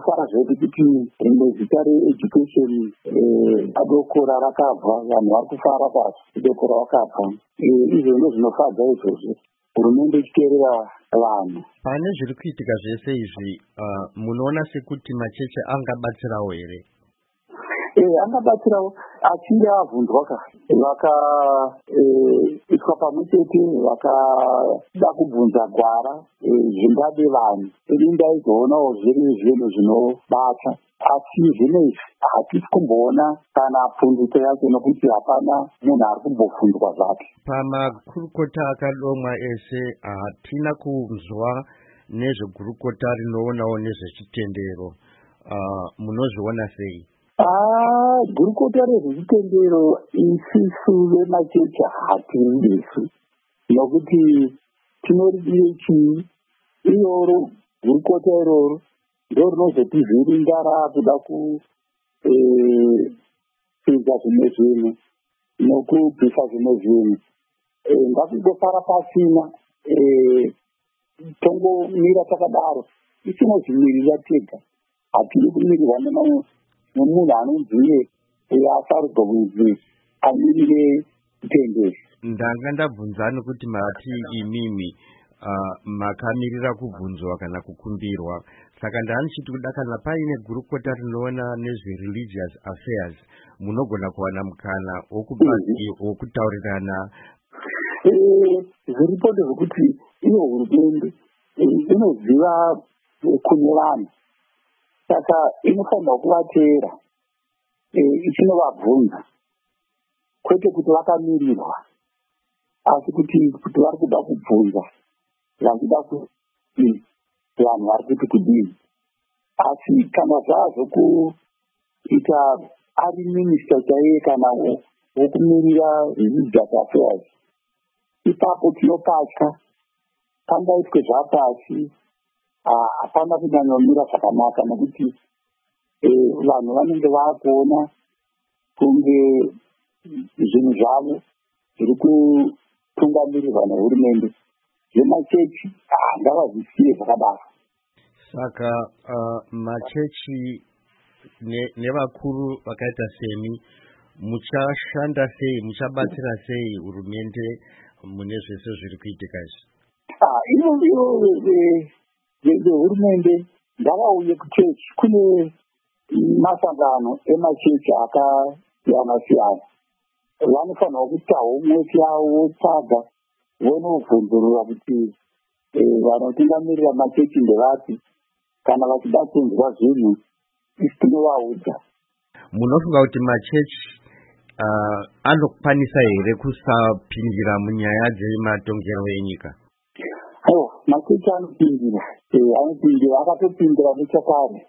zvinofara zvedu kuti rimwe zita reeducation adokora rakabva, vanhu vari kufara pasi idokora rakabva. Izvo ndozvinofadza izvozvo, hurumende ichiteerera vanhu. Pane zviri kuitika zvese izvi, munoona sekuti machechi angabatsirawo here? Angabatsirawo achinge avhunzwa vakaiswa pamwe chete, vakada kubvunza gwara zvingade vanhu. Ini ndaizoonawo zviri zvinhu zvinobata, asi zvinezvi hatisi kumboona kana pfundutso yacho, nokuti hapana munhu ari kumbobvunzwa zvake. Pamakurukota akadomwa ese hatina kunzwa nezvegurukota rinoonawo nezvechitendero. Munozviona sei? Gurukota rezvechitendero isusu vemachechi hatirindesu, nokuti tinoridire chii? Iroro gurukota iroro ndo rinozotivhiringa rakuda kupedza zvimwe zvinhu nokubvisa zvimwe zvinhu. Ngakungofara pasina, tongomira takadaro isinozvimirira tega. Hatiri kumirirwa nomunhu anonziye asarudzwa kunzi amirire kutendesa. Ndanga ndabvunzani kuti mati imimi makamirira kubvunzwa kana kukumbirwa, saka ndanichiti kuda kana paine gurukota rinoona nezve-religious affairs munogona kuwana mukana wokutaurirana. Zviripo ndezvekuti iyo hurumende inoziva kune vanhu, saka inofanira kuvateera ichinovabvunza, kwete kuti vakamirirwa, asi kuti vari kuda kubvunza, vachida kuti vanhu vari kuti kudini. Asi kana zvazvo kuita ari minista chaiye kana wokumirira religious affairs, ipapo tinopatya pangaitwe zvapasi, hapana kunyanyomira zvakanaka, nokuti vanhu vanenge vakuona kunge zvinhu zvavo zviri kutungamirirwa nehurumende. Zvemachechi ngavazvisiye zvakadaro. Saka machechi nevakuru vakaita semi muchashanda sei, muchabatsira sei hurumende mune zvese zviri kuitika izvi? Hurumende ngavauye kuchechi. Kune masangano emachechi akasiyana-siyana, vanofanira kuita homework yavo votsvaga, vonobvunzurura kuti vanotungamirira machechi ndevapi. Kana vachida kunzwa zvinhu isi tinovaudza. Munofunga kuti machechi anokwanisa here kusapindira munyaya dzematongerwo enyika? Machechi anopindira, akatopindira nechakare.